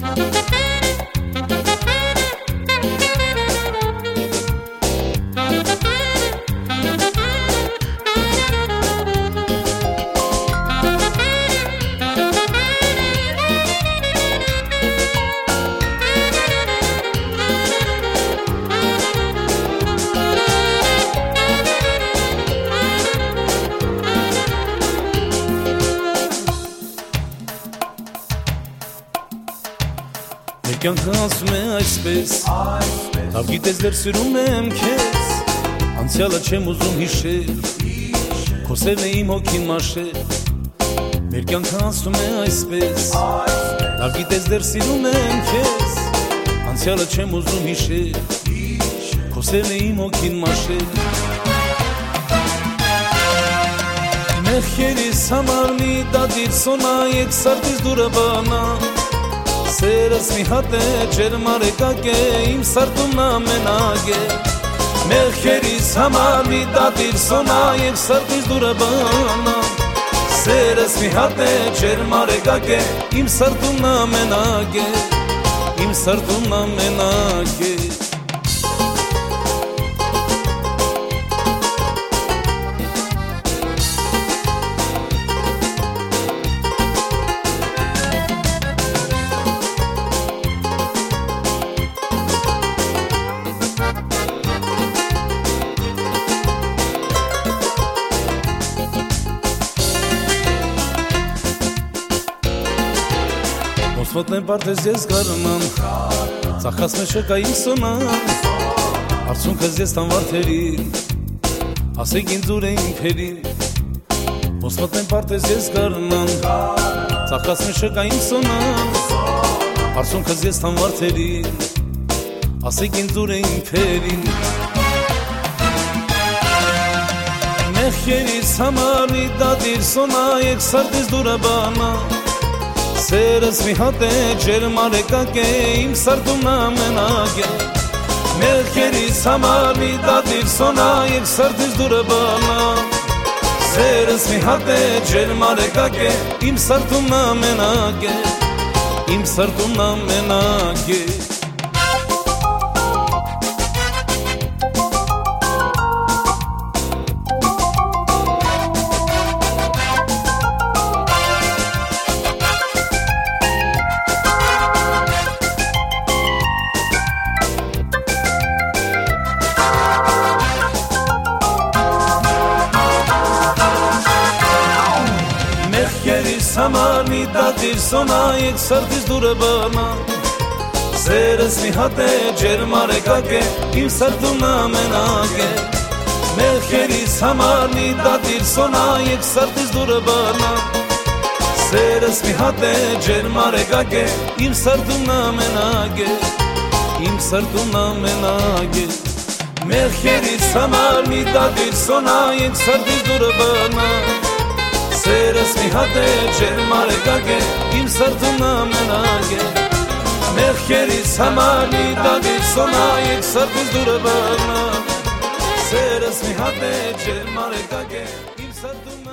Կյանքը ասում է այսպես, լավ գիտես դեռ սիրում եմ քեզ, անցյալը չեմ ուզում հիշել, քո սերն է իմ հոգին մաշել։ Մեր կյանքը ասում է այսպես, լավ գիտես դեռ սիրում եմ քեզ, անցյալը չեմ ուզում հիշել, քո սերն է իմ հոգին մաշել։ Մեղքերիս համար մի դադիր սոնա, եկ սարդիս դուրը բանա, Սերս մի հատ է ջերմարեկակ է, իմ սրտումն ամենակ է։ Մեղքերիս համար մի դադիր սոնա, և սրտիս դուրը բանա, Սերս մի հատ է ջերմարեկակ է, իմ սրտումն ամենակ է, իմ սրտումն ամենակ է։ Ոտնեմ պարտես ես գարնամ, ծախած մեջ շկա իմ սոնան, արցունքս ես տան վարդերին, ասեք ինձ ուր է իմ փերին։ Ոտնեմ պարտես ես գարնամ, ծախած մեջ շկա իմ սոնան, արցունքս ես տան վարդերին, ասեք ինձ ուր է իմ փերին։ Մեղքերիս համար մի դադիր սոնա, եկ սրտիս դուրը բանա, Սերս մի հատ է ջերմարեկակ է, իմ սրտումն ամենակ է։ Մեղքերիս համար մի դադիր սոնա, եկ սրտիս դուրը բանա, Սերս մի հատ է ջերմարեկակ է, իմ սրտումն ամենակ է, իմ սրտումն ամենակ է։ Մեղքերիս համար մի դադիր սոնա, եկ սրտիս դուրը բանա, Սերս մի հատ է ջերմարեկակ է, իմ սրտումն ամենակ է։ Մեղքերիս համար մի դադիր սոնա, եկ սրտիս դուրը բանա, Սերս մի հատ է ջերմարեկակ է, իմ սրտումն ամենակ է, իմ սրտումն ամենակ է։ Մեղքերիս համար մի դադիր սոնա, եկ սրտիս դուրը բանա, Սերս մի հատ է ջերմարեկակ է, իմ սրտումն ամենակ է։ Մեղքերիս համար մի դադիր սոնա, եկ սրտիս դուրը բանա, Սերս մի հատ է ջերմարեկակ է, իմ սրտումն